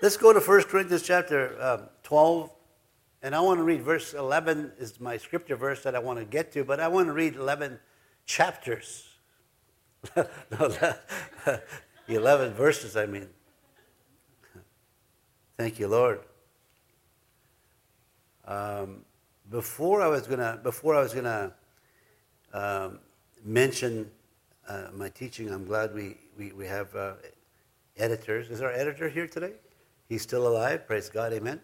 Let's go to 1 Corinthians chapter 12. And I want to read verse 11 is my scripture verse that I want to get to. But I want to read 11 chapters. No, 11 verses, I mean. Thank you, Lord. Before I was gonna mention my teaching, I'm glad we have editors. Is our editor here today? He's still alive. Praise God. Amen.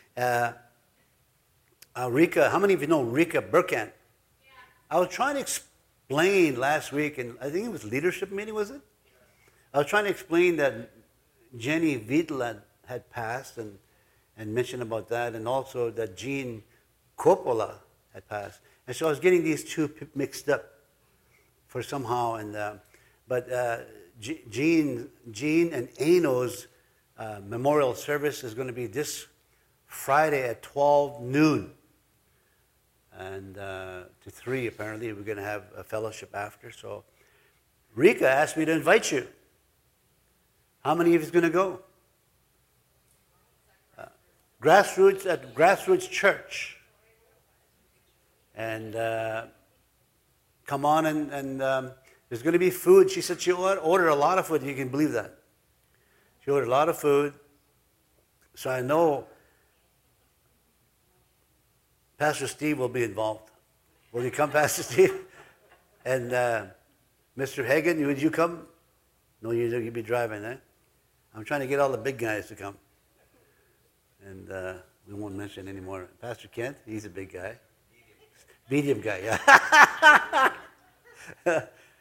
Rika, how many of you know Rika Burkant? Yeah. I was trying to explain last week, and I think it was leadership meeting, was it? I was trying to explain that Jenny Vidland had passed and mentioned about that, and also that Jean Coppola had passed. And so I was getting these two mixed up for somehow. But Jean and Ano's memorial service is going to be this Friday at 12 noon. And to 3, apparently, we're going to have a fellowship after. So Rika asked me to invite you. How many of you is going to go? Grassroots at Grassroots Church. And come on, and there's going to be food. She said she ordered a lot of food. You can believe that. She ordered a lot of food. So I know Pastor Steve will be involved. Will you come, Pastor Steve? And Mr. Hagan, would you come? No, you'll be driving, eh? I'm trying to get all the big guys to come. And we won't mention anymore. Pastor Kent, he's a big guy. Medium guy, yeah.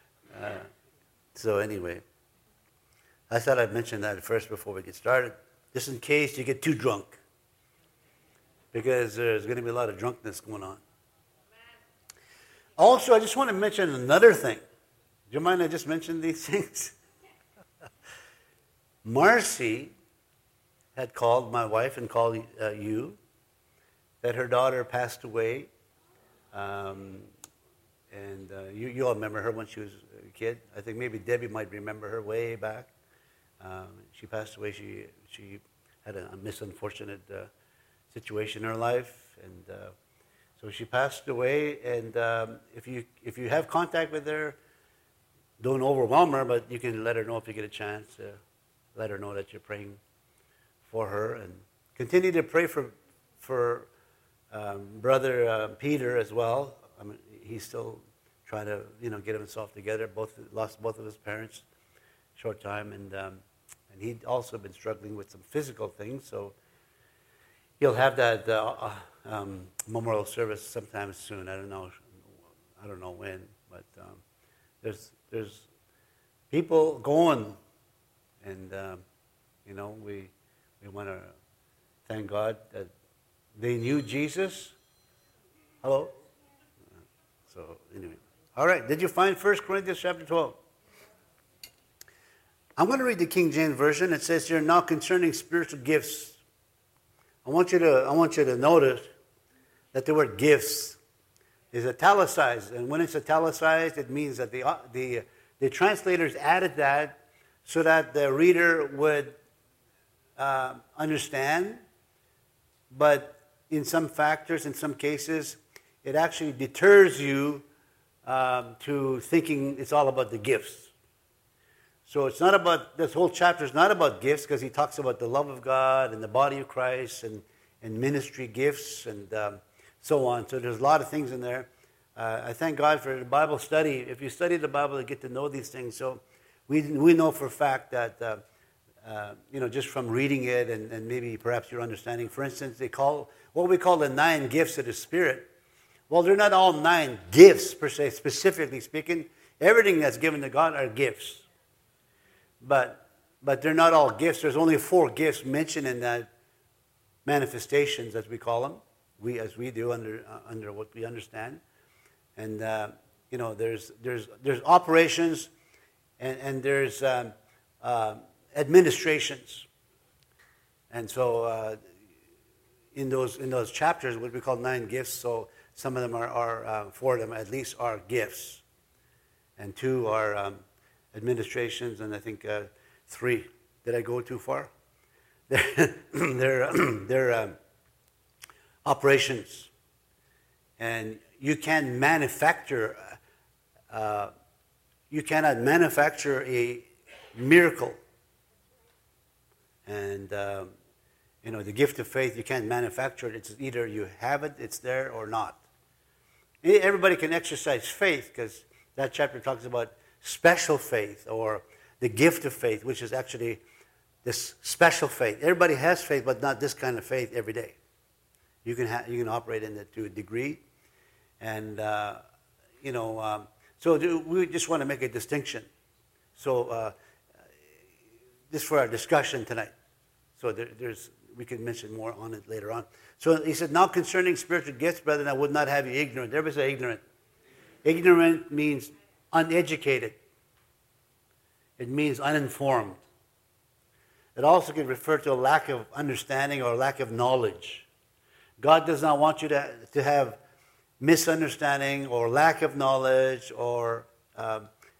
So anyway, I thought I'd mention that first before we get started, just in case you get too drunk. Because there's going to be a lot of drunkenness going on. Also, I just want to mention another thing. Do you mind I just mention these things? Marcy had called my wife and called you that her daughter passed away. You all remember her when she was a kid. I think maybe Debbie might remember her way back. She passed away. She had a misunfortunate situation in her life, and so she passed away. And if you have contact with her, don't overwhelm her, but you can let her know if you get a chance. Let her know that you're praying for her, and continue to pray for Brother Peter as well. I mean, he's still trying to get himself together. Lost both of his parents, short time, and he'd also been struggling with some physical things. So he'll have that memorial service sometime soon. I don't know when, but there's people going, and we want to thank God that they knew Jesus. Hello. So anyway, all right. Did you find 1 Corinthians chapter 12? I'm going to read the King James Version. It says here, now concerning spiritual gifts. I want you to notice that the word gifts is italicized, and when it's italicized, it means that the translators added that so that the reader would understand. But in some factors, in some cases, it actually deters you to thinking it's all about the gifts. So it's not about, this whole chapter is not about gifts, because he talks about the love of God and the body of Christ and ministry gifts and so on. So there's a lot of things in there. I thank God for the Bible study. If you study the Bible, you get to know these things. So we know for a fact that, just from reading it and maybe perhaps your understanding. For instance, they call what we call the 9 gifts of the Spirit. Well, they're not all 9 gifts per se, specifically speaking. Everything that's given to God are gifts. But they're not all gifts. There's only 4 gifts mentioned in that manifestations, as we call them. We do under what we understand. And there's operations and there's administrations. And so in those chapters, what we call 9 gifts. So some of them are 4 of them at least are gifts, and 2 are administrations, and I think 3. Did I go too far? their operations. And you can't manufacture, you cannot manufacture a miracle. And, the gift of faith, you can't manufacture it. It's either you have it, it's there, or not. Everybody can exercise faith, because that chapter talks about special faith, or the gift of faith, which is actually this special faith. Everybody has faith, but not this kind of faith every day. You can operate in it to a degree. And, so we just want to make a distinction. So this for our discussion tonight. So we can mention more on it later on. So he said, now concerning spiritual gifts, brethren, I would not have you ignorant. Everybody say ignorant. Ignorant means uneducated. It means uninformed. It also can refer to a lack of understanding or lack of knowledge. God does not want you to have misunderstanding or lack of knowledge or a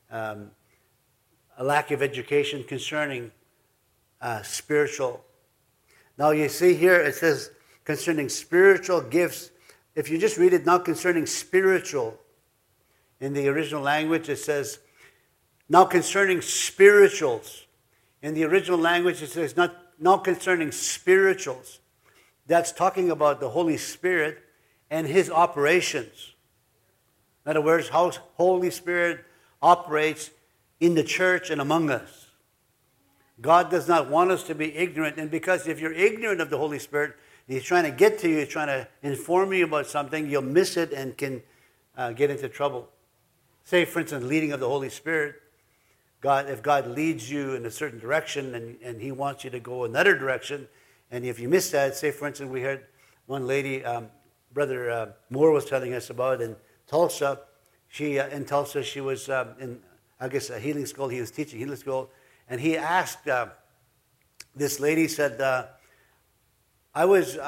lack of education concerning spiritual. Now you see here it says concerning spiritual gifts. If you just read it, not concerning spiritual, in the original language it says, now concerning spirituals. In the original language it says, not concerning spirituals. That's talking about the Holy Spirit and His operations. In other words, how Holy Spirit operates in the church and among us. God does not want us to be ignorant, and because if you're ignorant of the Holy Spirit, He's trying to get to you, He's trying to inform you about something, you'll miss it and can get into trouble. Say, for instance, leading of the Holy Spirit. If God leads you in a certain direction and He wants you to go another direction, and if you miss that, say, for instance, we heard one lady, Brother Moore was telling us about in Tulsa. In Tulsa, she was in, I guess, a healing school. He was teaching healing school. And he asked, this lady said, I was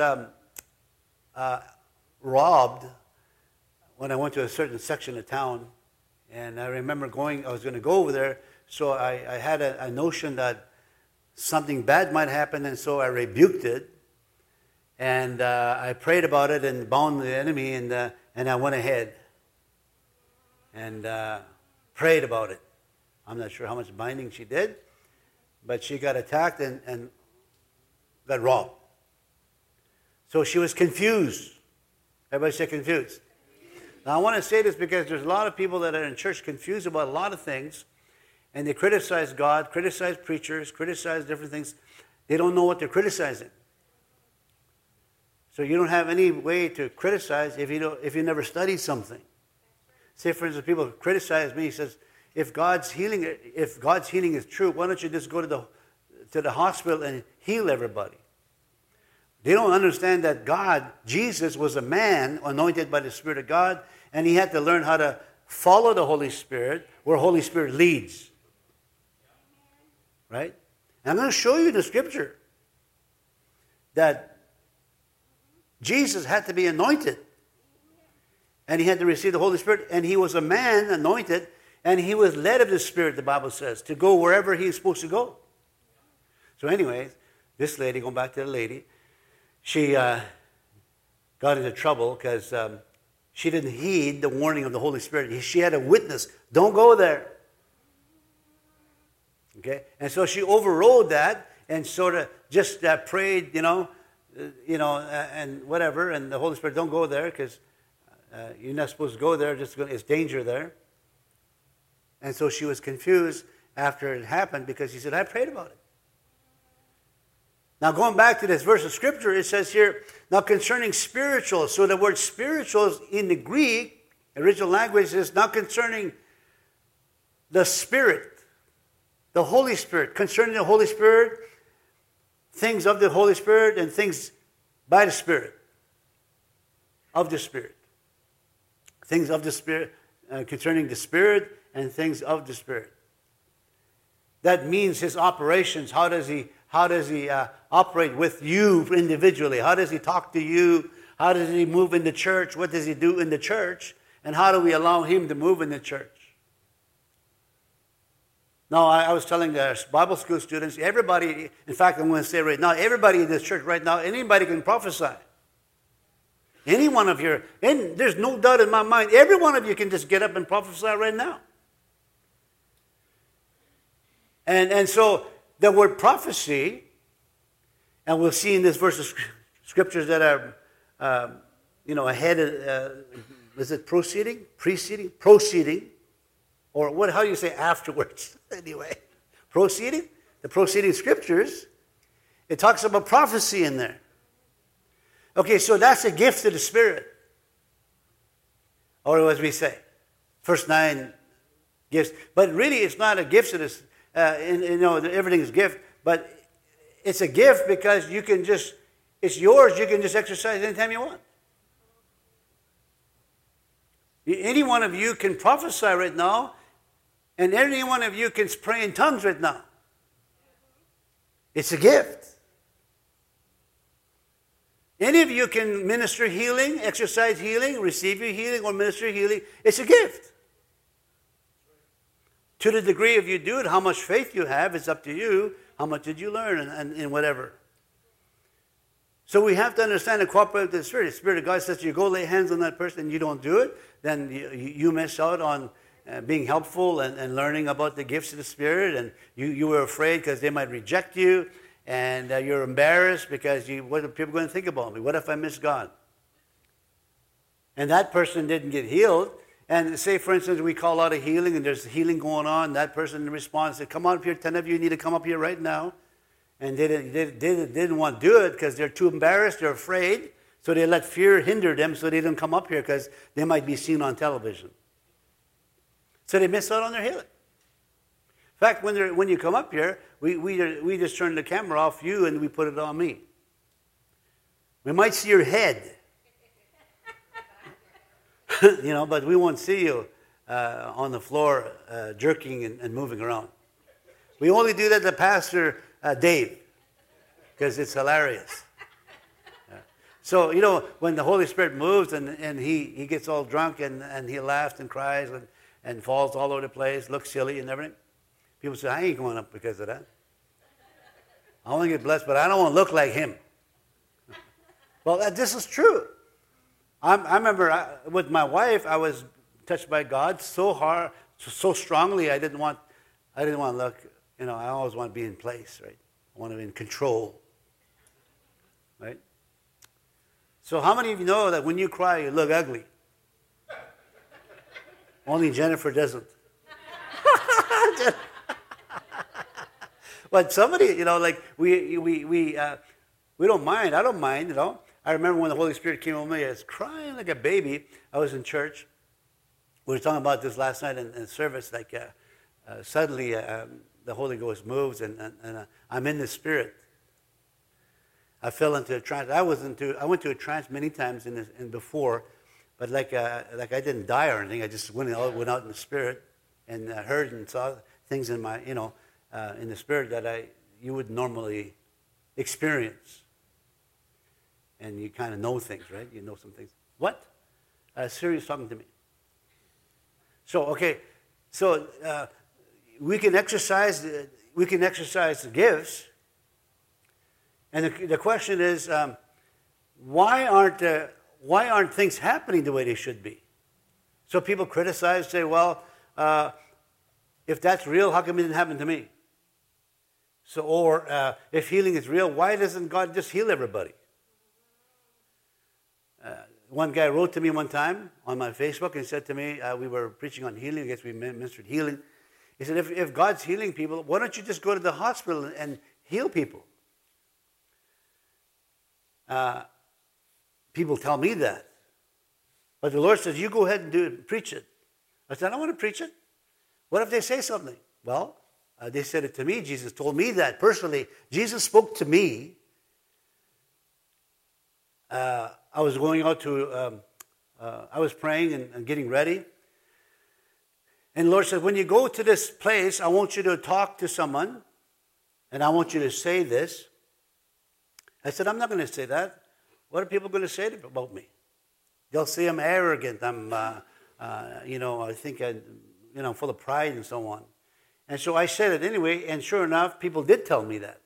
robbed when I went to a certain section of town. And I remember I was going to go over there. So I had a notion that something bad might happen. And so I rebuked it. And I prayed about it and bound the enemy. And I went ahead and prayed about it. I'm not sure how much binding she did, but she got attacked and got robbed. So she was confused. Everybody say confused. Now I want to say this because there's a lot of people that are in church confused about a lot of things, and they criticize God, criticize preachers, criticize different things. They don't know what they're criticizing. So you don't have any way to criticize if you never studied something. Say, for instance, people criticize me. He says, if God's healing is true, why don't you just go to the hospital and heal everybody? They don't understand that Jesus was a man anointed by the Spirit of God, and He had to learn how to follow the Holy Spirit where Holy Spirit leads. Right? And I'm going to show you the scripture that Jesus had to be anointed, and He had to receive the Holy Spirit, and He was a man anointed, and He was led of the Spirit, the Bible says, to go wherever He is supposed to go. So anyways, this lady, going back to the lady, she got into trouble because she didn't heed the warning of the Holy Spirit. She had a witness, don't go there. Okay? And so she overrode that and sort of just prayed, and whatever, and the Holy Spirit, don't go there because you're not supposed to go there, it's danger there. And so she was confused after it happened because she said, I prayed about it. Now going back to this verse of Scripture, it says here, now concerning spirituals. So the word spirituals in the Greek, original language, is now concerning the Spirit, the Holy Spirit. Concerning the Holy Spirit, things of the Holy Spirit and things by the Spirit. Of the Spirit. Things of the Spirit, concerning the Spirit and things of the Spirit. That means His operations. How does He operate with you individually? How does He talk to you? How does He move in the church? What does He do in the church? And how do we allow Him to move in the church? No, I was telling Bible school students, everybody, in fact, I'm going to say right now, everybody in this church right now, anybody can prophesy. Any one of you, and there's no doubt in my mind, every one of you can just get up and prophesy right now. And so the word prophecy, and we'll see in this verse of scriptures that are, ahead of, is it proceeding? Proceeding. Or what? How do you say afterwards? Anyway, proceeding. The proceeding scriptures, it talks about prophecy in there. Okay, so that's a gift of the Spirit. Or as we say, first 9 gifts. But really, it's not a gift of this. Everything is a gift. But it's a gift because you can just, it's yours. You can just exercise anytime you want. Any one of you can prophesy right now. And any one of you can pray in tongues right now. It's a gift. Any of you can minister healing, exercise healing, receive your healing, or minister healing. It's a gift. To the degree if you do it, how much faith you have, it's up to you. How much did you learn and whatever. So we have to understand and cooperate with the Spirit. The Spirit of God says you go lay hands on that person and you don't do it, then you miss out on being helpful and learning about the gifts of the Spirit, and you were afraid because they might reject you, and you're embarrassed because what are people going to think about me? What if I miss God? And that person didn't get healed, and say, for instance, we call out a healing, and there's healing going on, that person responds, said, come on up here, 10 of you need to come up here right now, and they didn't want to do it because they're too embarrassed, they're afraid, so they let fear hinder them so they didn't come up here because they might be seen on television. So they miss out on their healing. In fact, when you come up here, we just turn the camera off you and we put it on me. We might see your head, but we won't see you on the floor jerking and moving around. We only do that to Pastor Dave because it's hilarious. So, when the Holy Spirit moves and he gets all drunk and he laughs and cries and falls all over the place, looks silly and everything. People say, I ain't going up because of that. I want to get blessed, but I don't want to look like him. Well, this is true. I remember with my wife, I was touched by God so hard, so strongly, I didn't want to look, I always want to be in place, right? I want to be in control, right? So how many of you know that when you cry, you look ugly? Only Jennifer doesn't. But somebody, we don't mind. I don't mind, I remember when the Holy Spirit came over me, I was crying like a baby. I was in church. We were talking about this last night in service. Suddenly, the Holy Ghost moves, and I'm in the Spirit. I fell into a trance. I went to a trance many times in before. But like I didn't die or anything, I just went out in the Spirit and heard and saw things in my, in the Spirit that you would normally experience. And you kind of know things, right? You know some things. What? Siri's talking to me. So we can exercise the gifts, and the question is, why aren't things happening the way they should be? So people criticize, say, well, if that's real, how come it didn't happen to me? So, or if healing is real, why doesn't God just heal everybody? One guy wrote to me one time on my Facebook and said to me, we were preaching on healing, I guess we ministered healing. He said, if God's healing people, why don't you just go to the hospital and heal people? People tell me that. But the Lord says, you go ahead and do it, preach it. I said, I don't want to preach it. What if they say something? Well, they said it to me. Jesus told me that personally. Jesus spoke to me. I was going out to, I was praying and getting ready. And the Lord said, when you go to this place, I want you to talk to someone. And I want you to say this. I said, I'm not going to say that. What are people going to say about me? They'll say I'm arrogant. I think I'm full of pride and so on. And so I said it anyway, and sure enough, people did tell me that.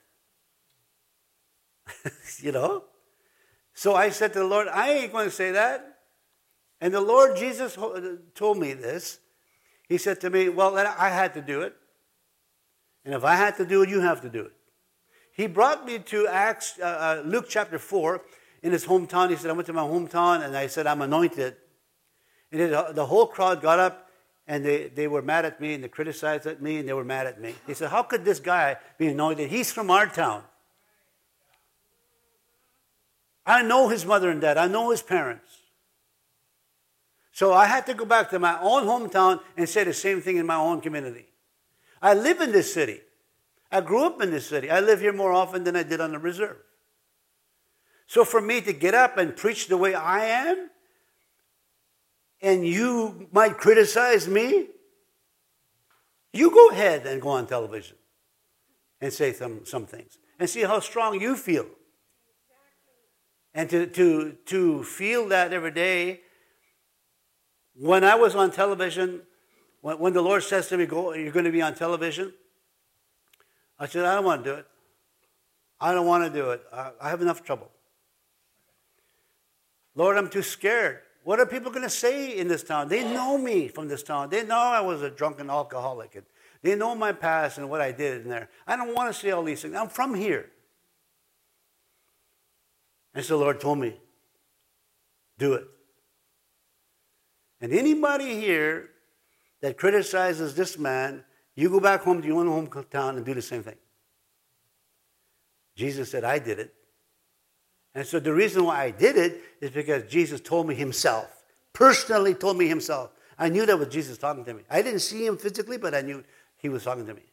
You know? So I said to the Lord, I ain't going to say that. And the Lord Jesus told me this. He said to me, well, I had to do it. And if I had to do it, you have to do it. He brought me to Luke chapter 4 in his hometown. He said, I went to my hometown and I said, I'm anointed. And the whole crowd got up and they were mad at me and they criticized me and they were mad at me. They said, how could this guy be anointed? He's from our town. I know his mother and dad. I know his parents. So I had to go back to my own hometown and say the same thing in my own community. I live in this city. I grew up in this city. I live here more often than I did on the reserve. So for me to get up and preach the way I am, and you might criticize me, you go ahead and go on television and say some things and see how strong you feel. And to feel that every day, when I was on television, when the Lord says to me, "Go, you're going to be on television," I said, I don't want to do it. I don't want to do it. I have enough trouble. Lord, I'm too scared. What are people going to say in this town? They know me from this town. They know I was a drunken alcoholic. And they know my past and what I did in there. I don't want to say all these things. I'm from here. And so the Lord told me, do it. And anybody here that criticizes this man, you go back home to your own hometown and do the same thing. Jesus said, I did it. And so the reason why I did it is because Jesus told me himself, personally told me himself. I knew that was Jesus talking to me. I didn't see him physically, but I knew he was talking to me.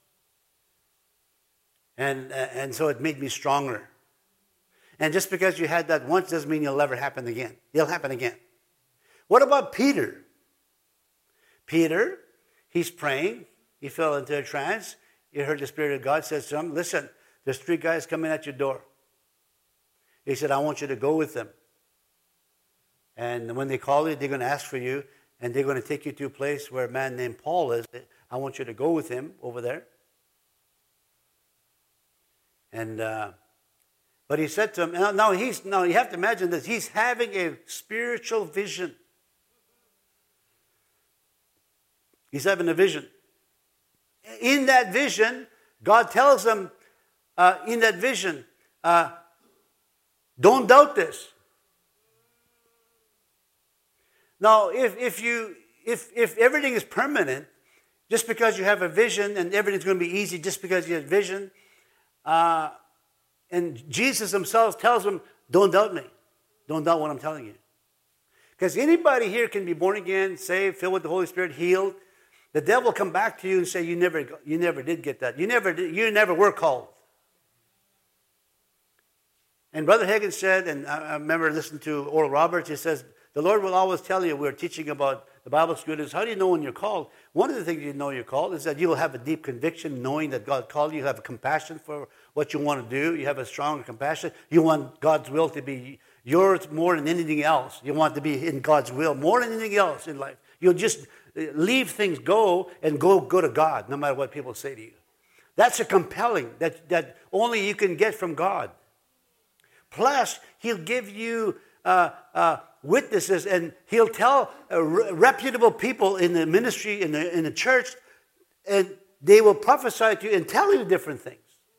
And so it made me stronger. And just because you had that once doesn't mean it'll ever happen again. It'll happen again. What about Peter? Peter, he's praying. He fell into a trance. He heard the Spirit of God says to him, listen, there's 3 guys coming at your door. He said, I want you to go with them. And when they call you, they're going to ask for you, and they're going to take you to a place where a man named Paul is. I want you to go with him over there. And but he said to him, now you have to imagine this. He's having a spiritual vision. He's having a vision. In that vision, God tells him, in that vision, don't doubt this. Now, if everything is permanent, just because you have a vision and everything's going to be easy just because you have vision, and Jesus himself tells him, don't doubt me. Don't doubt what I'm telling you. Because anybody here can be born again, saved, filled with the Holy Spirit, healed. The devil will come back to you and say, you never did get that. You never were called. And Brother Hagin said, and I remember listening to Oral Roberts, he says, the Lord will always tell you, we're teaching about the Bible students, how do you know when you're called? One of the things you know you're called is that you will have a deep conviction knowing that God called you. You have a compassion for what you want to do. You have a strong compassion. You want God's will to be yours more than anything else. You want to be in God's will more than anything else in life. You'll just leave things go and go to God, no matter what people say to you. That's a compelling that only you can get from God. Plus, he'll give you witnesses, and he'll tell reputable people in the ministry, in the church, and they will prophesy to you and tell you different things.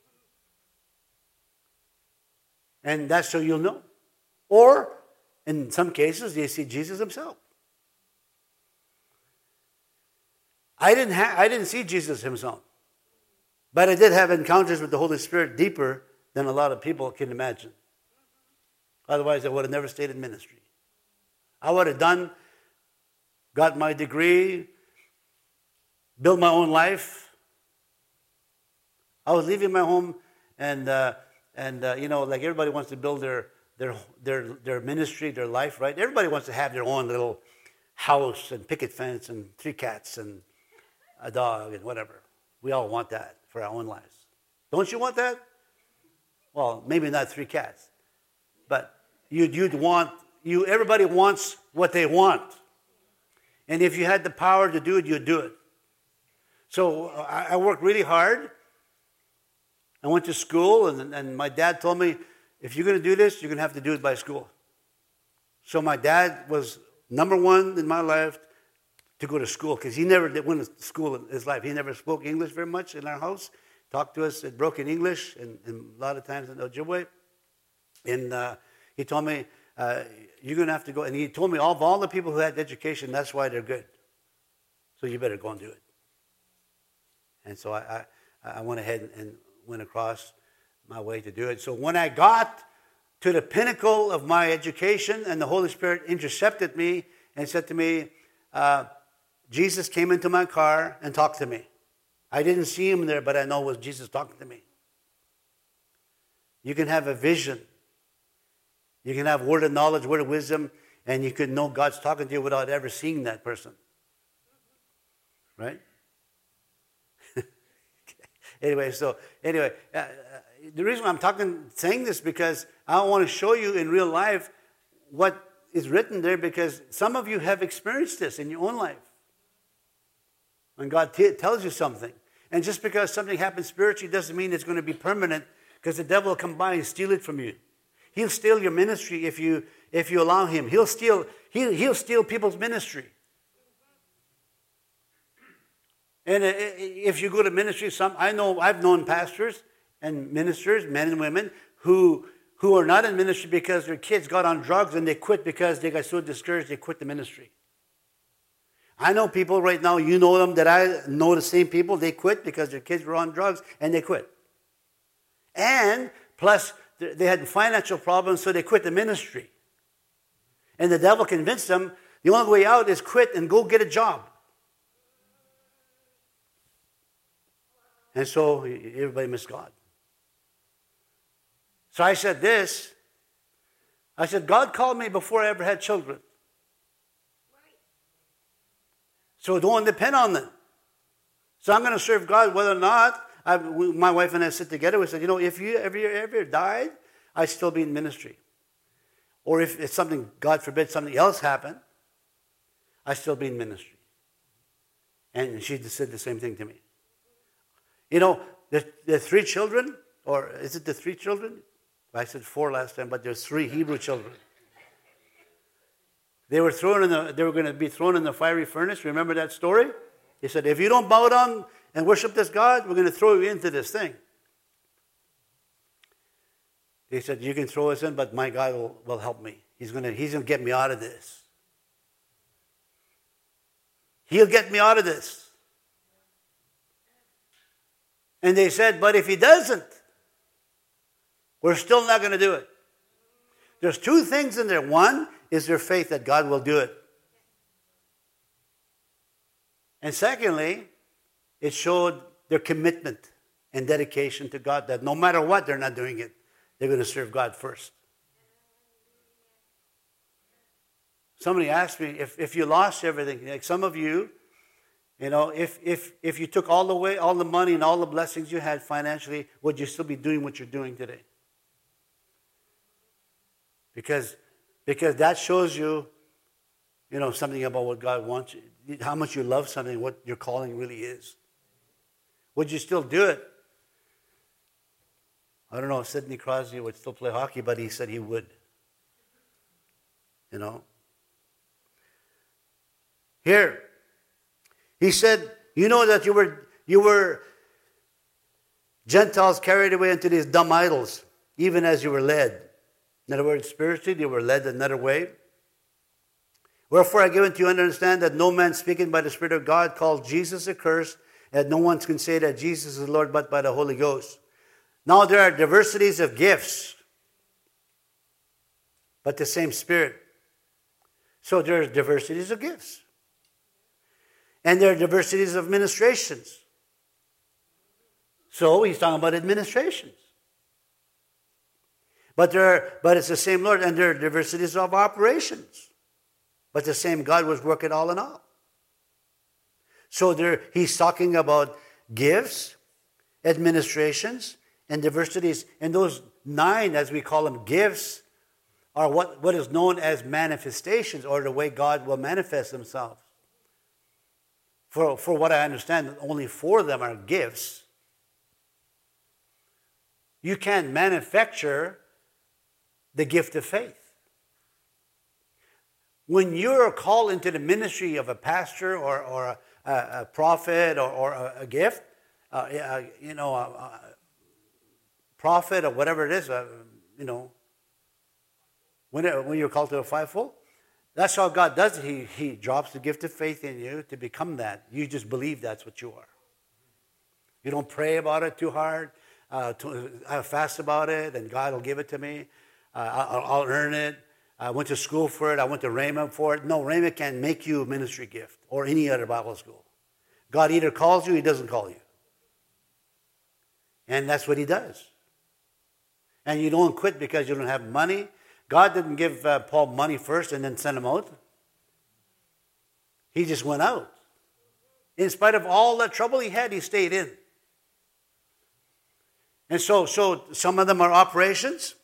And that's so you'll know. Or, in some cases, they see Jesus himself. I didn't see Jesus himself, but I did have encounters with the Holy Spirit deeper than a lot of people can imagine. Otherwise, I would have never stayed in ministry. I would have got my degree, built my own life. I was leaving my home, and like everybody wants to build their ministry, their life, right? Everybody wants to have their own little house and picket fence and 3 cats and a dog and whatever. We all want that for our own lives. Don't you want that? Well, maybe not 3 cats, but everybody wants what they want. And if you had the power to do it, you'd do it. So I worked really hard. I went to school, and my dad told me, if you're going to do this, you're going to have to do it by school. So my dad was number one in my life to go to school, because he never went to school in his life. He never spoke English very much in our house. Talked to us in broken English, and a lot of times in Ojibwe. And he told me, you're going to have to go. And he told me, of all the people who had education, that's why they're good. So you better go and do it. And so I went ahead and went across my way to do it. So when I got to the pinnacle of my education, and the Holy Spirit intercepted me and said to me, Jesus came into my car and talked to me. I didn't see him there, but I know it was Jesus talking to me. You can have a vision. You can have word of knowledge, word of wisdom, and you can know God's talking to you without ever seeing that person. Right? Anyway, the reason I'm saying this, because I want to show you in real life what is written there, because some of you have experienced this in your own life. When God tells you something. And just because something happens spiritually doesn't mean it's going to be permanent, because the devil will come by and steal it from you. He'll steal your ministry if you allow him. He'll steal people's ministry. And if you go to ministry, I've known pastors and ministers, men and women, who are not in ministry because their kids got on drugs and they quit because they got so discouraged they quit the ministry. I know people right now, you know them, that I know the same people, they quit because their kids were on drugs and they quit. And plus, they had financial problems, so they quit the ministry. And the devil convinced them the only way out is quit and go get a job. And so everybody missed God. So I said this. I said, God called me before I ever had children. So don't depend on them. So I'm going to serve God whether or not. My wife and I sit together. We said, if you ever died, I'd still be in ministry. Or if something, God forbid, something else happened, I'd still be in ministry. And she said the same thing to me. The 3 children, or is it the 3 children? I said 4 last time, but there's 3 Hebrew children. They were going to be thrown in the fiery furnace. Remember that story? He said, if you don't bow down and worship this God, we're going to throw you into this thing. They said, you can throw us in, but my God will help me. He's going to get me out of this. He'll get me out of this. And they said, but if he doesn't, we're still not going to do it. There's 2 things in there. One is their faith that God will do it. And secondly, it showed their commitment and dedication to God, that no matter what, they're not doing it. They're going to serve God first. Somebody asked me, if you lost everything, like some of you, if you took all the money and all the blessings you had financially, would you still be doing what you're doing today? Because that shows you, something about what God wants, how much you love something, what your calling really is. Would you still do it? I don't know if Sidney Crosby would still play hockey, but he said he would. Here, he said, that you were Gentiles carried away into these dumb idols, even as you were led. In other words, spiritually, they were led another way. Wherefore I give unto you to understand that no man speaking by the Spirit of God calls Jesus accursed, and no one can say that Jesus is Lord but by the Holy Ghost. Now there are diversities of gifts, but the same Spirit. So there are diversities of gifts. And there are diversities of ministrations. So he's talking about administrations. But it's the same Lord, and there are diversities of operations. But the same God was working all in all. So he's talking about gifts, administrations, and diversities. And those 9, as we call them, gifts, are what is known as manifestations, or the way God will manifest himself. for what I understand, only 4 of them are gifts. You can't manufacture the gift of faith. When you're called into the ministry of a pastor or a prophet or a gift, prophet or whatever it is, when you're called to a fivefold, that's how God does it. He drops the gift of faith in you to become that. You just believe that's what you are. You don't pray about it too hard. I fast about it, and God will give it to me. I'll earn it. I went to school for it. I went to Rhema for it. No, Rhema can't make you a ministry gift or any other Bible school. God either calls you, He doesn't call you. And that's what He does. And you don't quit because you don't have money. God didn't give Paul money first and then send him out. He just went out. In spite of all the trouble he had, he stayed in. And so some of them are operations,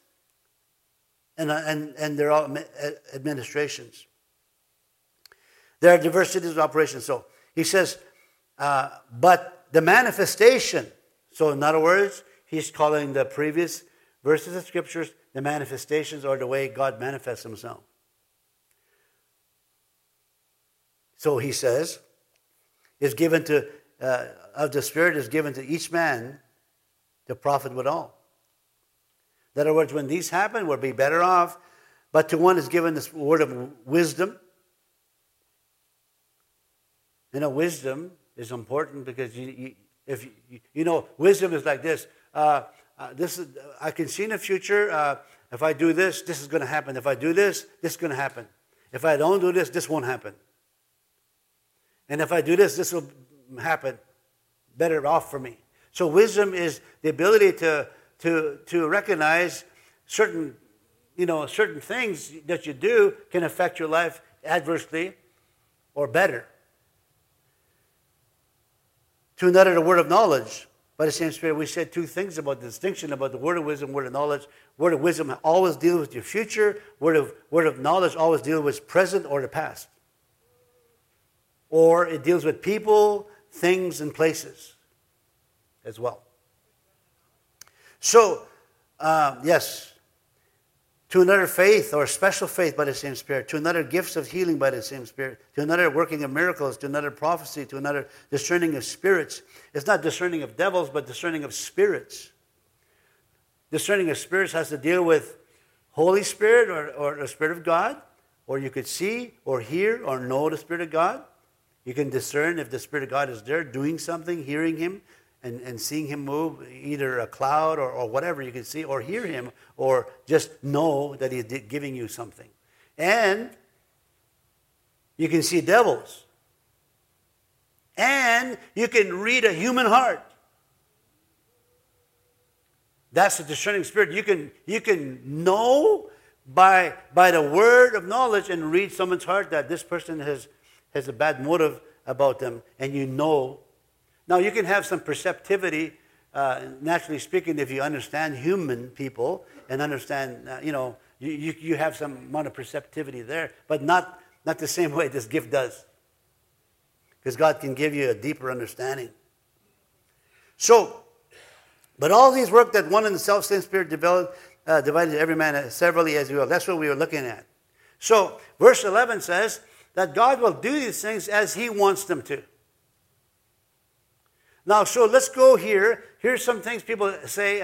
and they're all administrations. There are diversities of operations. So he says, but the manifestation. So in other words, he's calling the previous verses of scriptures the manifestations, or the way God manifests himself. So he says, is given to, of the Spirit is given to each man to profit withal. In other words, when these happen, we'll be better off. But to one is given this word of wisdom. Wisdom is important because wisdom is like this. I can see in the future, if I do this, this is going to happen. If I do this, this is going to happen. If I don't do this, this won't happen. And if I do this, this will happen. Better off for me. So wisdom is the ability to recognize certain things that you do can affect your life adversely or better. To another, the word of knowledge. By the same Spirit, we said 2 things about the distinction about the word of wisdom, word of knowledge. Word of wisdom always deals with your future. Word of knowledge always deals with present or the past. Or it deals with people, things, and places as well. So, yes. To another, faith or special faith by the same Spirit. To another, gifts of healing by the same Spirit. To another, working of miracles. To another, prophecy. To another, discerning of spirits. It's not discerning of devils, but discerning of spirits. Discerning of spirits has to deal with Holy Spirit or the Spirit of God. Or you could see or hear or know the Spirit of God. You can discern if the Spirit of God is there, doing something, hearing Him, and seeing Him move, either a cloud or whatever you can see, or hear Him, or just know that He's giving you something. And you can see devils. And you can read a human heart. That's the discerning spirit. You can know by the word of knowledge and read someone's heart that this person has a bad motive about them, and you know. Now, you can have some perceptivity, naturally speaking, if you understand human people and understand, you have some amount of perceptivity there, but not the same way this gift does. Because God can give you a deeper understanding. So, but all these work that one and the self-same Spirit divided every man severally as he will. That's what we were looking at. So, verse 11 says that God will do these things as He wants them to. Now, so let's go here. Here's some things people say.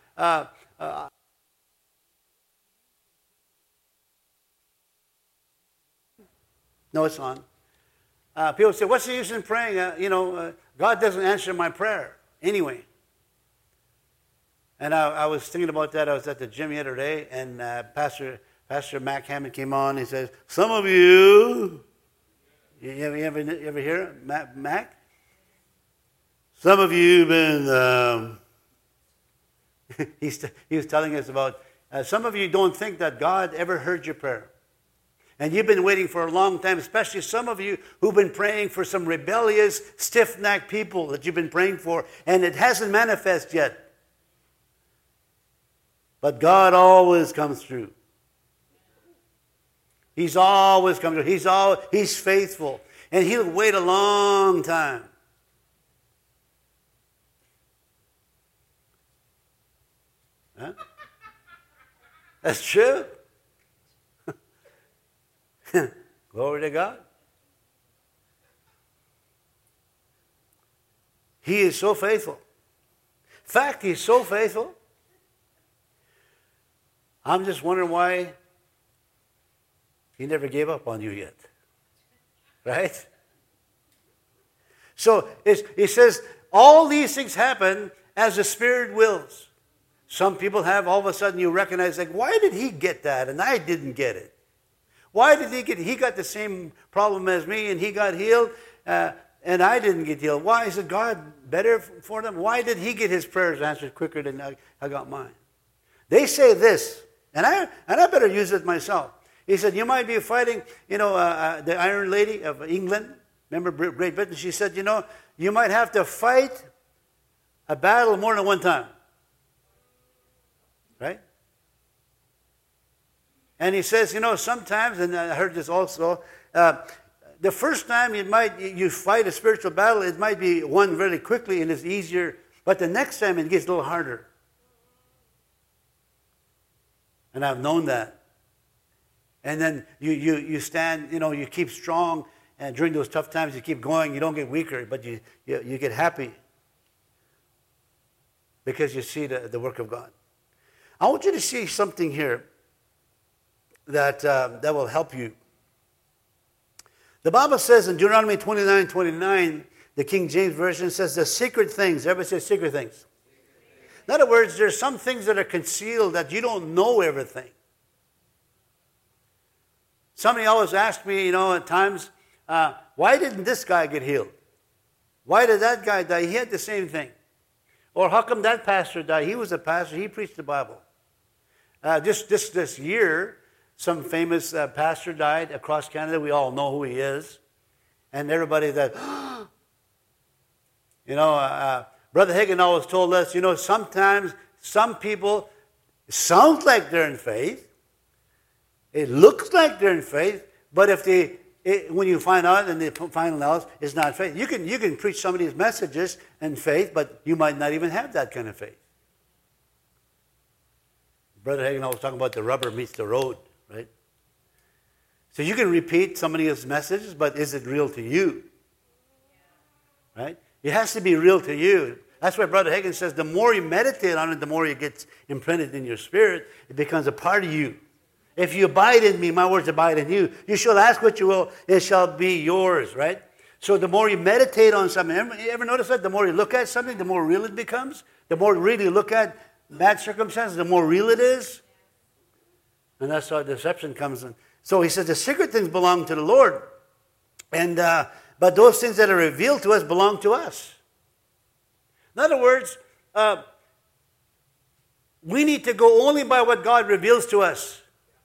No, it's on. People say, what's the use in praying? God doesn't answer my prayer anyway. And I was thinking about that. I was at the gym the other day, and Pastor Mac Hammond came on. He says, some of you ever hear Mac? Some of you have been, he was telling us about, some of you don't think that God ever heard your prayer. And you've been waiting for a long time, especially some of you who've been praying for some rebellious, stiff-necked people that you've been praying for, and it hasn't manifested yet. But God always comes through. He's always come through. He's faithful. And he'll wait a long time. Huh? That's true. Glory to God. He is so faithful. In fact, he's so faithful. I'm just wondering why he never gave up on you yet. Right? So it says, all these things happen as the Spirit wills. Some people have, all of a sudden you recognize, like, why did he get that and I didn't get it? Why did he got the same problem as me and he got healed and I didn't get healed? Why is it God better for them? Why did he get his prayers answered quicker than I got mine? They say this, and I better use it myself. He said, you might be fighting, the Iron Lady of England. Remember Great Britain? She said, you might have to fight a battle more than one time. Right? And he says, sometimes, and I heard this also, the first time you fight a spiritual battle, it might be won really quickly and it's easier, but the next time it gets a little harder. And I've known that. And then you stand, you keep strong, and during those tough times you keep going. You don't get weaker, but you get happy because you see the work of God. I want you to see something here that will help you. The Bible says in Deuteronomy 29:29, the King James Version says the secret things. Everybody says secret things. In other words, there's some things that are concealed that you don't know everything. Somebody always asks me, at times, why didn't this guy get healed? Why did that guy die? He had the same thing. Or how come that pastor died? He was a pastor. He preached the Bible. Just this year, some famous pastor died across Canada. We all know who he is. And everybody that, Brother Hagin always told us, sometimes some people sound like they're in faith. It looks like they're in faith, but when you find out and they find out it's not faith, you can preach some of these messages in faith, but you might not even have that kind of faith. Brother Hagin always talking about the rubber meets the road, right? So you can repeat some of his messages, but is it real to you? Right? It has to be real to you. That's why Brother Hagin says the more you meditate on it, the more it gets imprinted in your spirit. It becomes a part of you. If you abide in me, my words abide in you. You shall ask what you will, it shall be yours, right? So the more you meditate on something, ever notice that? The more you look at something, the more real it becomes. The more you really look at bad circumstances, the more real it is. And that's how deception comes in. So he says the secret things belong to the Lord. And but those things that are revealed to us belong to us. In other words, we need to go only by what God reveals to us.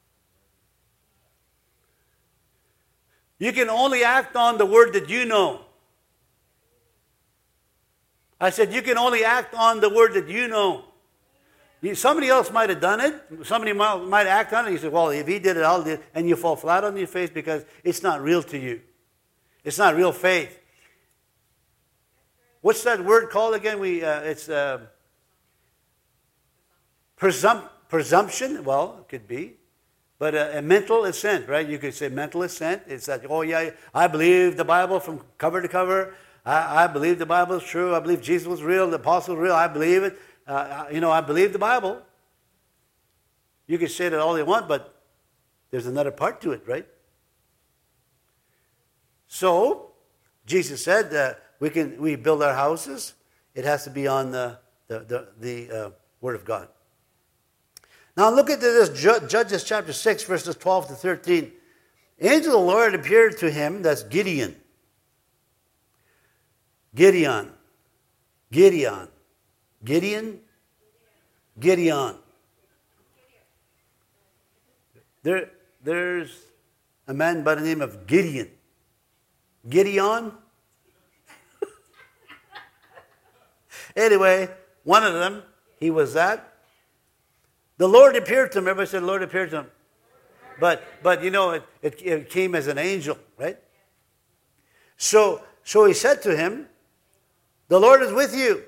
You can only act on the word that you know. I said you can only act on the word that you know. Somebody else might have done it. Somebody might act on it. You say, well, if he did it, I'll do it. And you fall flat on your face because it's not real to you. It's not real faith. What's that word called again? It's presumption. Well, it could be. But a mental assent, right? You could say mental assent. It's like, oh yeah, I believe the Bible from cover to cover. I believe the Bible is true. I believe Jesus was real. The apostle was real. I believe it. I believe the Bible. You can say that all you want, but there's another part to it, right? So, Jesus said we build our houses. It has to be on the Word of God. Now look at this, Judges chapter 6, verses 12 to 13. Angel of the Lord appeared to him, that's Gideon. Gideon. There's a man by the name of Gideon. Gideon? Anyway, one of them, he was that. The Lord appeared to him. Everybody said the Lord appeared to him. But it came as an angel, right? So he said to him, the Lord is with you.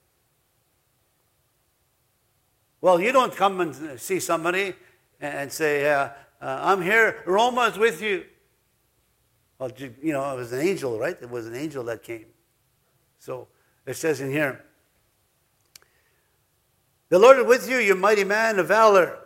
Well, you don't come and see somebody and say, I'm here, Roma is with you. Well, you know, it was an angel, right? It was an angel that came. So it says in here, the Lord is with you, you mighty man of valor.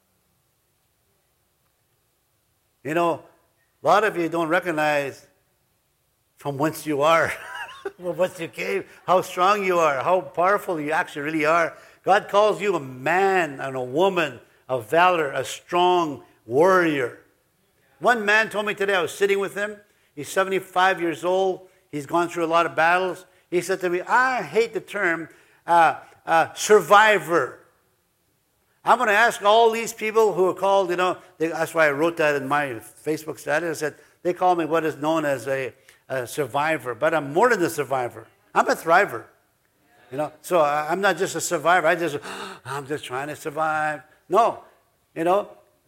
You know, a lot of you don't recognize from whence you are, from whence you came, how strong you are, how powerful you actually really are. God calls you a man and a woman of valor, a strong warrior. One man told me today, I was sitting with him. He's 75 years old. He's gone through a lot of battles. He said to me, I hate the term survivor. I'm going to ask all these people who are called, you know, that's why I wrote that in my Facebook status. I said, they call me what is known as a survivor. But I'm more than a survivor. I'm a thriver. You know, so I'm not just a survivor. I'm just trying to survive. No, you know.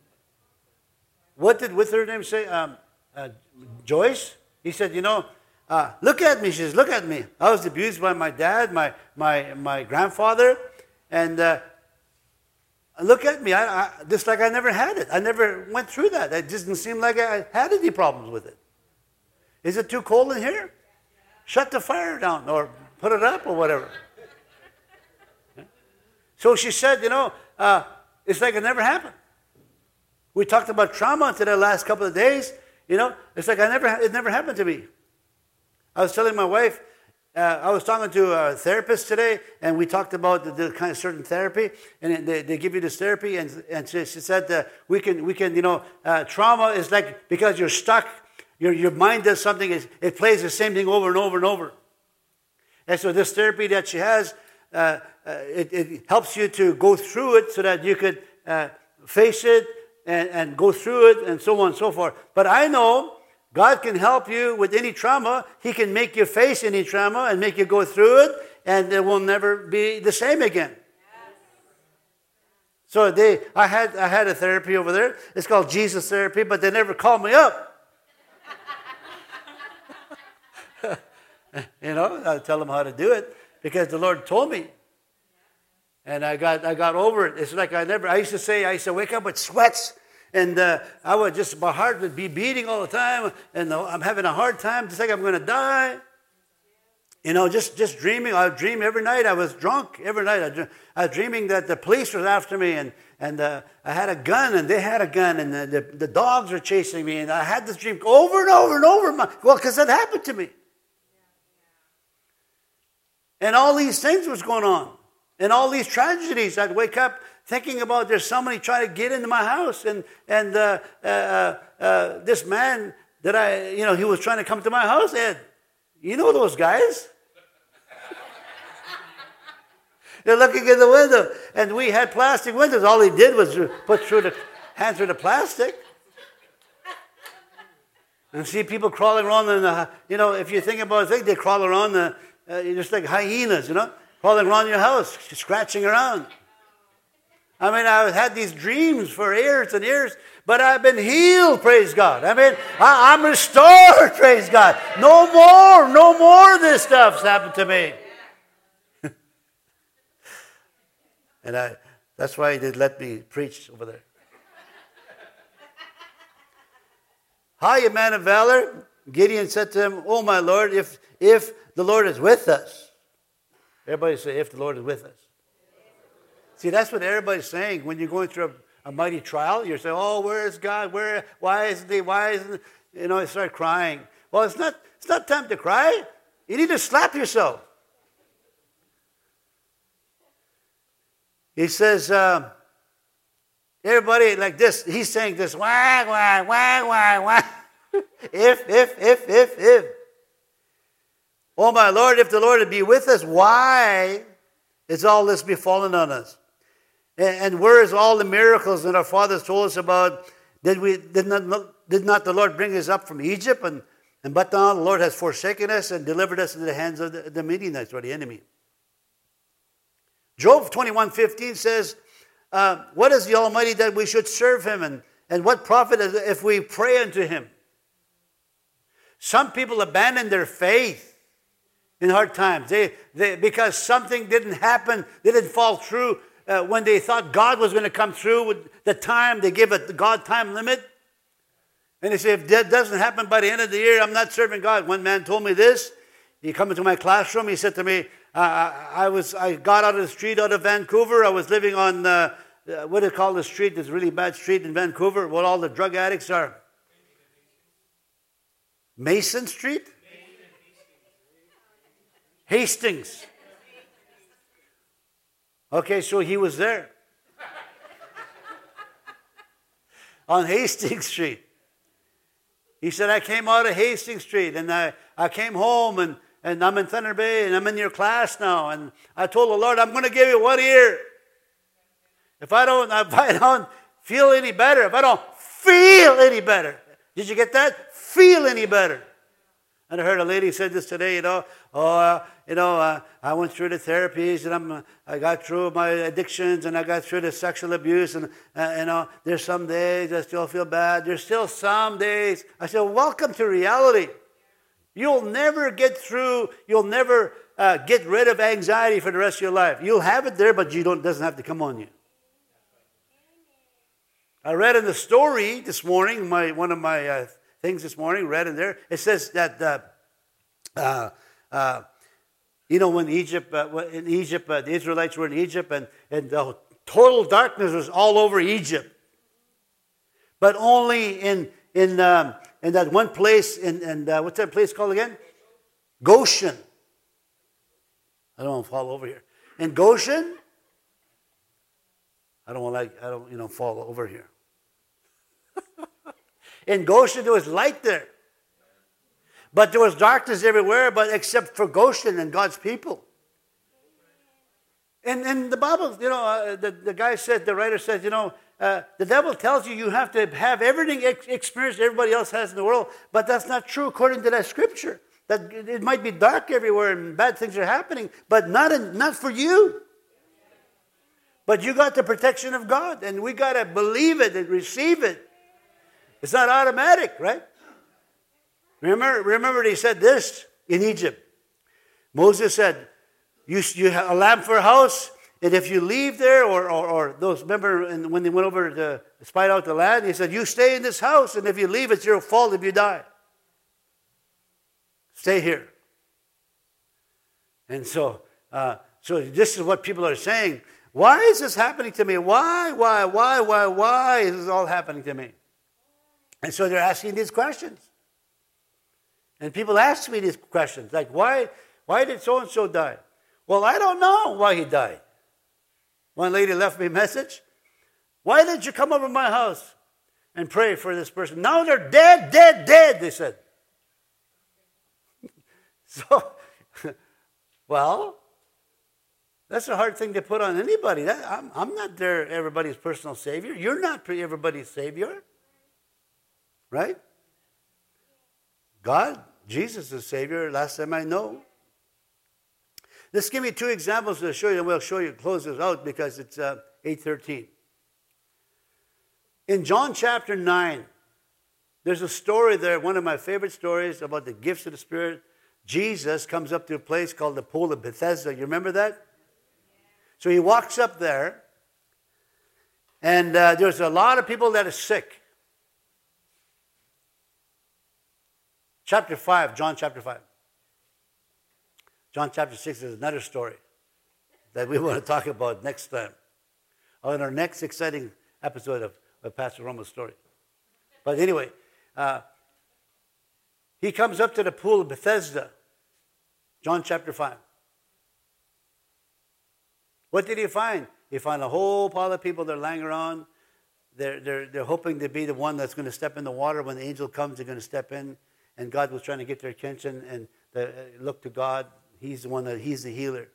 What's her name say? Joyce? He said, you know, look at me. She says, look at me. I was abused by my dad, my grandfather, and look at me. Just like I never had it. I never went through that. It just didn't seem like I had any problems with it. Is it too cold in here? Shut the fire down or put it up or whatever. So she said, you know, it's like it never happened. We talked about trauma to the last couple of days. You know, it's like it never happened to me. I was telling my wife, I was talking to a therapist today, and we talked about the kind of certain therapy, and they give you this therapy, and she said we can, you know, trauma is like because you're stuck, your mind does something, it plays the same thing over and over and over. And so this therapy that she has, it helps you to go through it so that you could face it and go through it and so on and so forth. But I know God can help you with any trauma. He can make you face any trauma and make you go through it, and it will never be the same again. So I had a therapy over there. It's called Jesus therapy, but they never called me up. You know, I tell them how to do it because the Lord told me. And I got over it. It's like I used to wake up with sweats, and I would just, my heart would be beating all the time, and I'm having a hard time, just like I'm going to die. You know, just dreaming. I would dream every night. I was drunk every night. I was dreaming that the police was after me, and I had a gun, and they had a gun, and the dogs were chasing me, and I had this dream over and over and over. Well, because that happened to me. And all these things was going on. And all these tragedies, I'd wake up thinking about there's somebody trying to get into my house. And this man that he was trying to come to my house, Ed. You know those guys? They're looking in the window. And we had plastic windows. All he did was put hand through the plastic. And see people crawling around if you think about it, they crawl around just like hyenas, crawling around your house, scratching around. I mean, I had these dreams for years and years, but I've been healed, praise God. I mean, I'm restored, praise God. No more of this stuff's happened to me. And that's why he did let me preach over there. Hi, you man of valor. Gideon said to him, "Oh, my Lord, if the Lord is with us." Everybody say, "If the Lord is with us." See, that's what everybody's saying. When you're going through a mighty trial, you're saying, "Oh, where is God? Why isn't he? Why isn't he?" You start crying. Well, it's not time to cry. You need to slap yourself. He says, everybody like this, he's saying this, wah, wah, wah, wah, wah. If. Oh, my Lord, if the Lord would be with us, why is all this befallen on us? And where is all the miracles that our fathers told us about? Did not the Lord bring us up from Egypt? But now the Lord has forsaken us and delivered us into the hands of the Midianites, or the enemy. Job 21:15 says, what is the Almighty that we should serve him? And what profit is if we pray unto him? Some people abandon their faith in hard times. Because something didn't happen, they didn't fall through when they thought God was going to come through with the time. They give a God time limit. And they say, if that doesn't happen by the end of the year, I'm not serving God. One man told me this. He came into my classroom. He said to me, I got out of the street out of Vancouver. I was living on, what do you call the street? This really bad street in Vancouver where all the drug addicts are. Mason Street? Hastings. Okay, so he was there. On Hastings Street. He said, I came out of Hastings Street and I came home and I'm in Thunder Bay and I'm in your class now. And I told the Lord, I'm going to give you 1 year. If I don't feel any better, if I don't feel any better. Did you get that? Feel any better. And I heard a lady said this today, I went through the therapies and I got through my addictions and I got through the sexual abuse and, there's some days I still feel bad. There's still some days. I said, welcome to reality. You'll never get through, you'll never get rid of anxiety for the rest of your life. You'll have it there, but it doesn't have to come on you. I read in the story this morning, one of my things this morning, read in there, it says that, when in Egypt, the Israelites were in Egypt and the total darkness was all over Egypt. But only in that one place, what's that place called again? Goshen. I don't want to fall over here. In Goshen, I don't fall over here. In Goshen, there was light there. But there was darkness everywhere, but except for Goshen and God's people. And the Bible, the writer said, the devil tells you have to have everything experienced everybody else has in the world, but that's not true according to that scripture. That it might be dark everywhere and bad things are happening, but not for you. But you got the protection of God, and we got to believe it and receive it. It's not automatic, right? Remember they said this in Egypt. Moses said, you have a lamp for a house, and if you leave there, or those, remember when they went over to spy out the land, he said, you stay in this house, and if you leave, it's your fault if you die. Stay here. And so this is what people are saying. Why is this happening to me? Why is this all happening to me? And so they're asking these questions. And people ask me these questions, like, why did so-and-so die? Well, I don't know why he died. One lady left me a message. Why didn't you come over to my house and pray for this person? Now they're dead, they said. So, well, that's a hard thing to put on anybody. I'm not everybody's personal savior. You're not everybody's savior. Right? God, Jesus is Savior, last time I know. Let's give me 2 examples to show you, and we'll show you, close this out because it's 8:13. In John chapter 9, there's a story there, one of my favorite stories about the gifts of the Spirit. Jesus comes up to a place called the Pool of Bethesda. You remember that? So he walks up there, and there's a lot of people that are sick. Chapter 5, John chapter 5. John chapter 6 is another story that we want to talk about next time. Or in our next exciting episode of Pastor Romo's story. But anyway, he comes up to the Pool of Bethesda. John chapter 5. What did he find? He found a whole pile of people that are lying around. They're hoping to be the one that's going to step in the water. When the angel comes, they're going to step in. And God was trying to get their attention and look to God. He's the healer.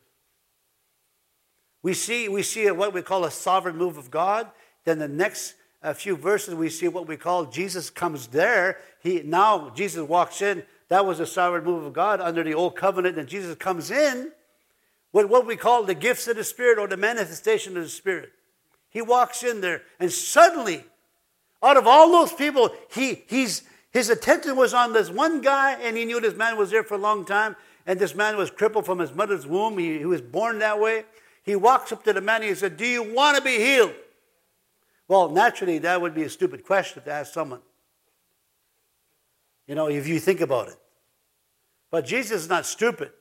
We see what we call a sovereign move of God. Then the next few verses we see what we call Jesus comes there. Now Jesus walks in. That was a sovereign move of God under the old covenant. And Jesus comes in with what we call the gifts of the Spirit or the manifestation of the Spirit. He walks in there and suddenly, out of all those people, His attention was on this one guy, and he knew this man was there for a long time, and this man was crippled from his mother's womb. He was born that way. He walks up to the man and he said, do you want to be healed? Well, naturally, that would be a stupid question to ask someone. You know, if you think about it. But Jesus is not stupid.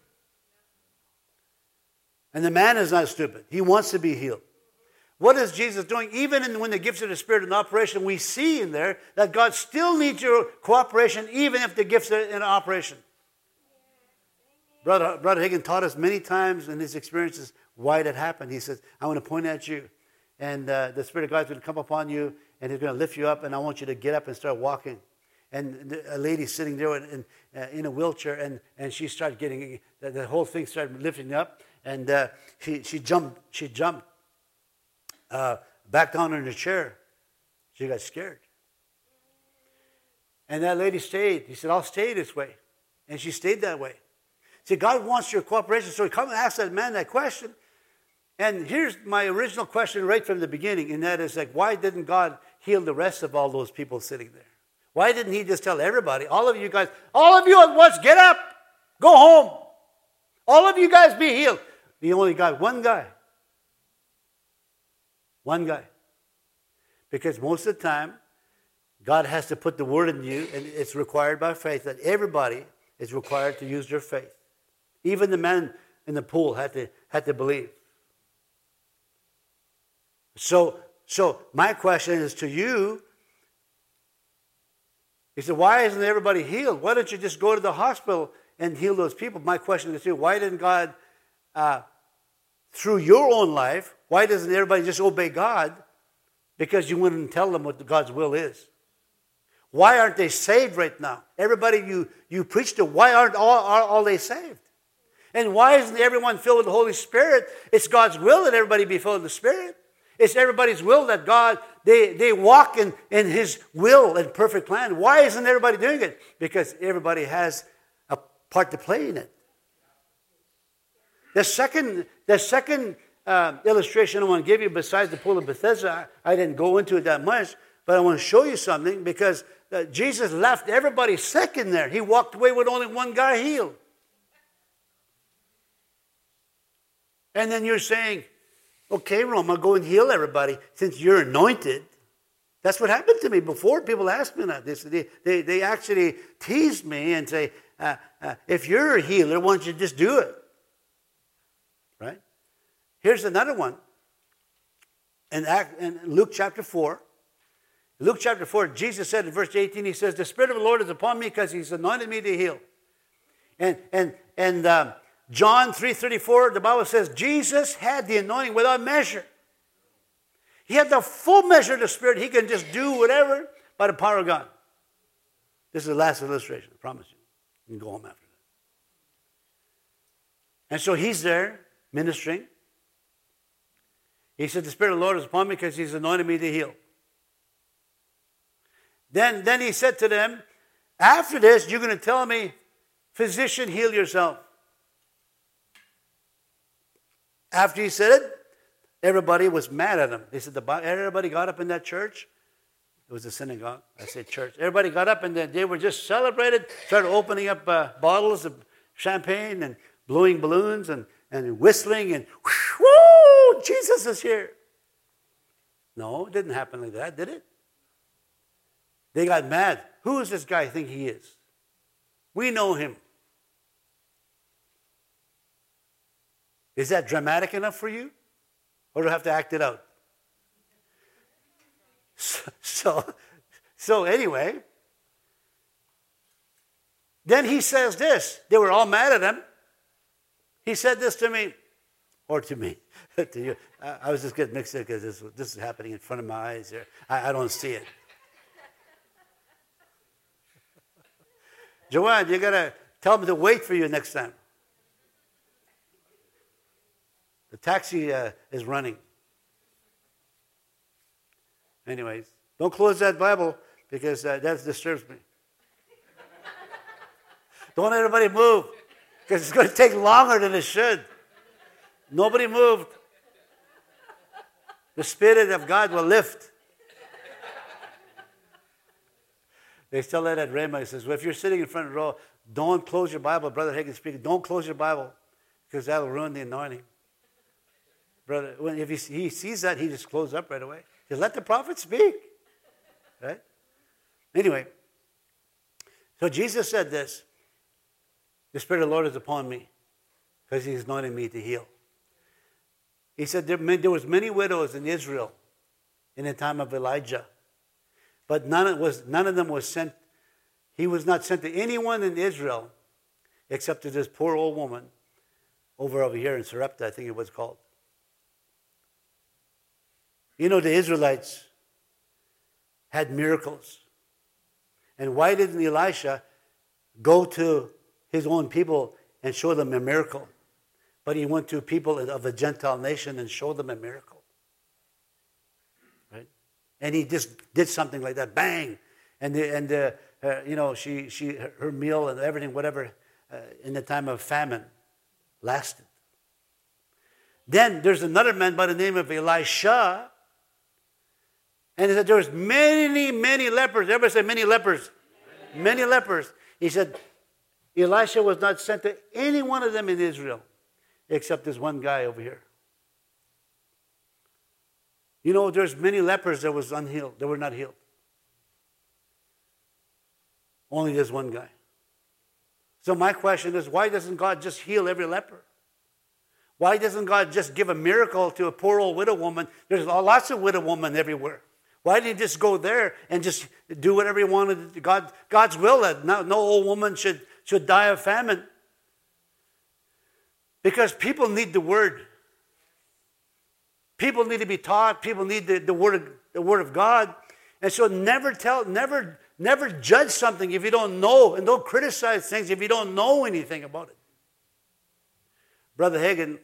And the man is not stupid. He wants to be healed. What is Jesus doing? Even when the gifts of the Spirit are in operation, we see in there that God still needs your cooperation, even if the gifts are in operation. Brother Hagin taught us many times in his experiences why that happened. He says, I want to point at you, and the Spirit of God is going to come upon you, and He's going to lift you up, and I want you to get up and start walking. And a lady sitting there in a wheelchair, and she started getting, the whole thing started lifting up, and she jumped back down in her chair. She got scared. And that lady stayed. He said, I'll stay this way. And she stayed that way. See, God wants your cooperation. So he come and ask that man that question. And here's my original question right from the beginning. And that is like, why didn't God heal the rest of all those people sitting there? Why didn't he just tell everybody, all of you guys, all of you at once, get up, go home. All of you guys be healed. He only got one guy. One guy. Because most of the time, God has to put the word in you, and it's required by faith that everybody is required to use their faith. Even the man in the pool had to believe. So my question is to you. He said, why isn't everybody healed? Why don't you just go to the hospital and heal those people? My question is to you, why didn't God, through your own life, why doesn't everybody just obey God? Because you wouldn't tell them what God's will is. Why aren't they saved right now? Everybody you preach to, why aren't all they saved? And why isn't everyone filled with the Holy Spirit? It's God's will that everybody be filled with the Spirit. It's everybody's will that God, they walk in His will and perfect plan. Why isn't everybody doing it? Because everybody has a part to play in it. The second illustration I want to give you, besides the pool of Bethesda, I didn't go into it that much, but I want to show you something because Jesus left everybody sick in there. He walked away with only one guy healed. And then you're saying, okay, Rome, I'll go and heal everybody since you're anointed. That's what happened to me before. People asked me that. They actually teased me and say, if you're a healer, why don't you just do it? Right? Here's another one. In Luke chapter 4. Luke chapter 4, Jesus said in verse 18, he says, the Spirit of the Lord is upon me because He's anointed me to heal. And John 3:34, the Bible says, Jesus had the anointing without measure. He had the full measure of the Spirit. He can just do whatever by the power of God. This is the last illustration, I promise you. You can go home after that. And so He's there ministering. He said, the Spirit of the Lord is upon me because He's anointed me to heal. Then He said to them, after this, you're going to tell me, physician, heal yourself. After He said it, everybody was mad at Him. They said, everybody got up in that church. It was a synagogue. I say church. Everybody got up and they were just celebrated, started opening up bottles of champagne and blowing balloons and whistling and whoo, Jesus is here. No, it didn't happen like that, did it? They got mad. Who does this guy think he is? We know him. Is that dramatic enough for you? Or do I have to act it out? So anyway, then He says this. They were all mad at Him. He said this to me, or to me, to you. I was just getting mixed up because this is happening in front of my eyes here. I don't see it. Joanne, you got to tell them to wait for you next time. The taxi is running. Anyways, don't close that Bible because that disturbs me. Don't everybody move because it's going to take longer than it should. Nobody moved. The Spirit of God will lift. They tell that at Rhema. He says, well, if you're sitting in front of the row, don't close your Bible. Brother Hagin speaking, don't close your Bible because that'll ruin the anointing. Brother, if he sees that, he just closes up right away. Just let the prophet speak. Right? Anyway, so Jesus said this, the Spirit of the Lord is upon me because he's anointed me to heal. He said there was many widows in Israel in the time of Elijah, but none of them was sent. He was not sent to anyone in Israel except to this poor old woman over here in Sarepta, I think it was called. You know, the Israelites had miracles. And why didn't Elisha go to his own people and show them a miracle? But he went to people of a Gentile nation and showed them a miracle. Right? And he just did something like that, bang. And you know, her meal and everything, whatever, in the time of famine, lasted. Then there's another man by the name of Elisha. And he said there was many, many lepers. Everybody say many lepers. Many lepers. He said Elisha was not sent to any one of them in Israel except this one guy over here. You know, there's many lepers that was unhealed. They were not healed. Only this one guy. So my question is, why doesn't God just heal every leper? Why doesn't God just give a miracle to a poor old widow woman? There's lots of widow women everywhere. Why didn't he just go there and just do whatever he wanted? God's will that no old woman should die of famine. Because people need the word. People need to be taught. People need the word of God. And so never judge something if you don't know, and don't criticize things if you don't know anything about it. Brother Hagin,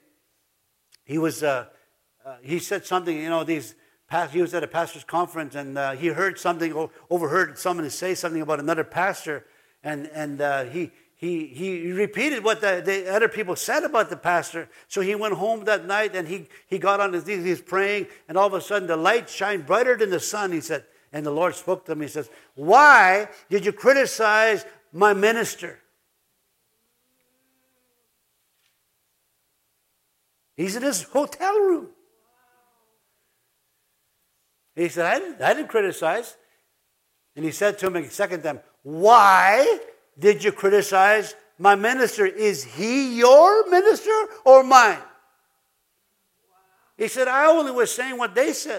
he said something, you know, he was at a pastor's conference, and he heard something, overheard someone say something about another pastor, and he repeated what the other people said about the pastor. So he went home that night, and he got on his knees, he was praying, and all of a sudden the light shined brighter than the sun, he said. And the Lord spoke to him, he says, why did you criticize my minister? He's in his hotel room. He said, I didn't criticize. And he said to him a second time, why did you criticize my minister? Is he your minister or mine? He said, I only was saying what they said.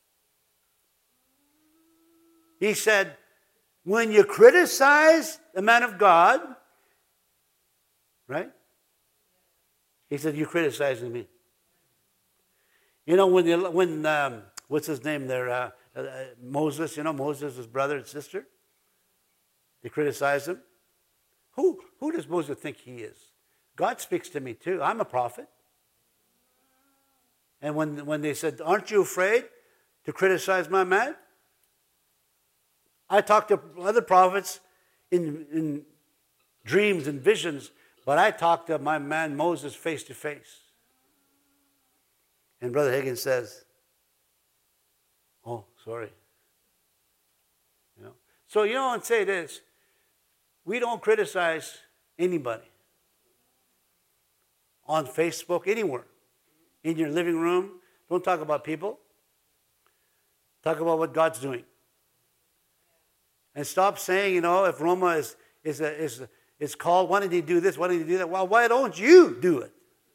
He said, when you criticize the man of God, right? He said, you're criticizing me. You know, when what's his name there? Moses, you know, Moses' brother and sister. They criticize him. Who does Moses think he is? God speaks to me too. I'm a prophet. And when they said, aren't you afraid to criticize my man? I talked to other prophets in dreams and visions, but I talked to my man Moses face to face. And Brother Hagin says, oh, sorry. You know? So you know, and say this, we don't criticize anybody on Facebook, anywhere. In your living room, don't talk about people. Talk about what God's doing. And stop saying, you know, if Roma is called, why didn't he do this? Why didn't he do that? Well, why don't you do it?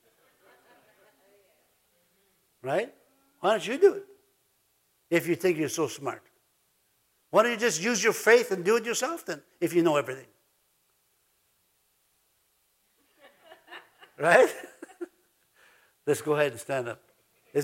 Right? Why don't you do it? If you think you're so smart. Why don't you just use your faith and do it yourself then, if you know everything? Right? Let's go ahead and stand up.